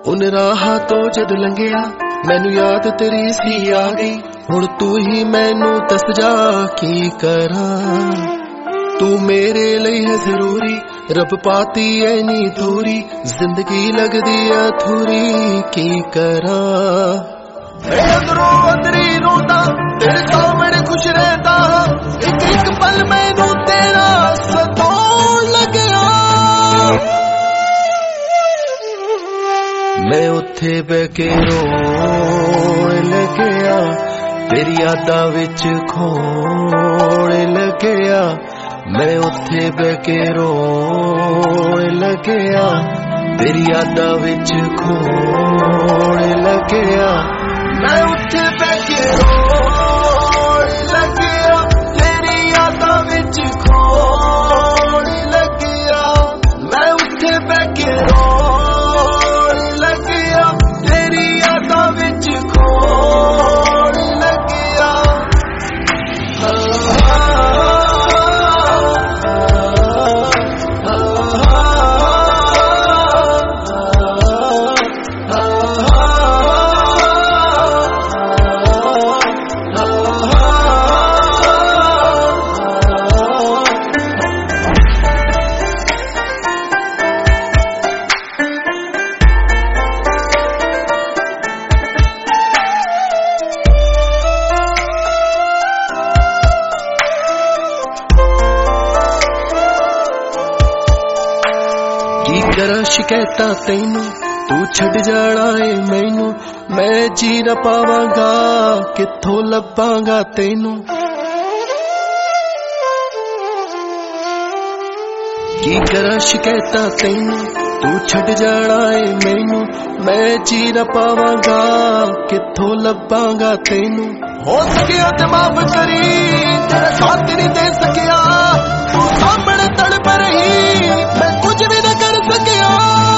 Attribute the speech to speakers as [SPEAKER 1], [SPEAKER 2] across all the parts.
[SPEAKER 1] उन राहां तो जद लंघिया मैनू याद तेरी सी आ गई। हुण तू ही मैनू दस जा की करां। तू मेरे लिए है जरूरी, रब पाती है नी दूरी, जिंदगी लगदी अधूरी की करां। मैं अंदरों अंदरी रोंदा तेरे सामने खुश रहता, एक एक पल मैनू तेरा सताउण लग्या। मैं उत्थे बह के रोण लग्या, तेरी यादां विच खोण लग्या। मैं उत्थे बह के रोण लग्या, तेरी यादां विच खोण लग्या। मैं उत्थे बह के रोण लग्या, तेरी यादां विच खोण लग्या। मैं उत्थे बह के रोण लग्या, तेरी यादां विच खोण लग्या। की करा शिकायतां तैनू, तू छड़ जाना है मैनू। मैं जी न पावांगा, कित्थों लभांगा तैनू। की करा शिकायतां तैनू, तू छड़ जाना है मैनू। मैं जी न पावांगा, कित्थों लभांगा तैनू। हो सकिया ते माफ करी, तेरा साथ नहीं दे सकिया। तू सामने तड़प रही, मैं कुछ भी न कर सकिया।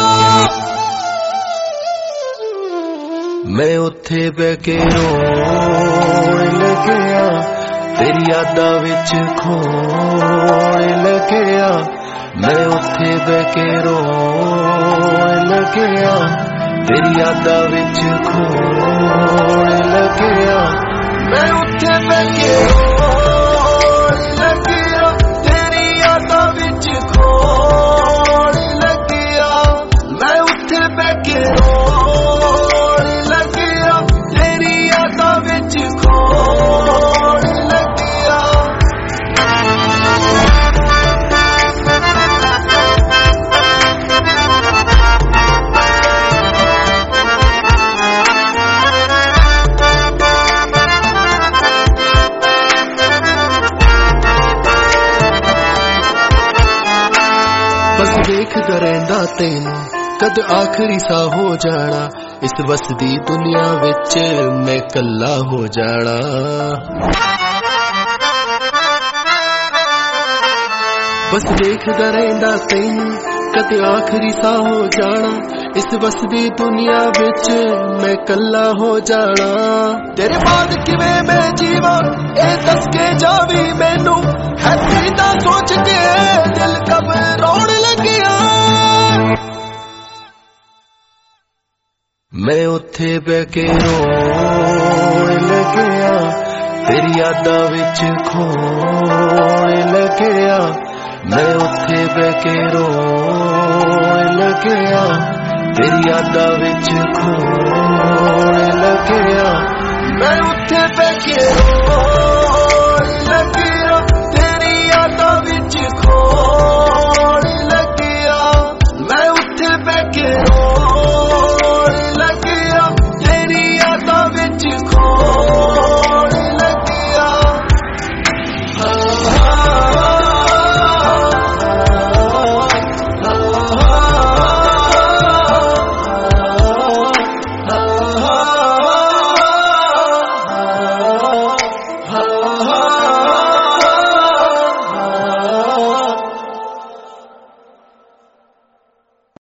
[SPEAKER 1] मैं उत्थे बह के रोण लग्या, तेरी यादां विच खोण लग्या। मैं उत्थे बह के रोण लग्या, तेरी यादां विच खोण लग्या। मैं उत्थे बह के रोण लग्या, तेरी यादां विच खोण लग्या। मैं उत्थे बह के रोण लग्या, तेरी यादां विच खोण लग्या। बस देखदा रहिंदा तैनू, कद आखरी सा हो जाना। इस वसदी दुनिया विच मैं कल्ला हो जाना। बस देखदा रहिंदा तैनू, कद आखरी सा हो जाना। इस वसदी दुनिया विच मैं कल्ला हो जाना। तेरे बाद किवें मैं जीवा, ए दस के जावी मैनू। है तेरा सोच के दिल कब रोण लग्या। मैं उत्थे बह के रोण लग्या, तेरी यादां विच खोण लग्या। मैं उत्थे बह के रोण लग्या, तेरी यादां विच खोण लग्या। मैं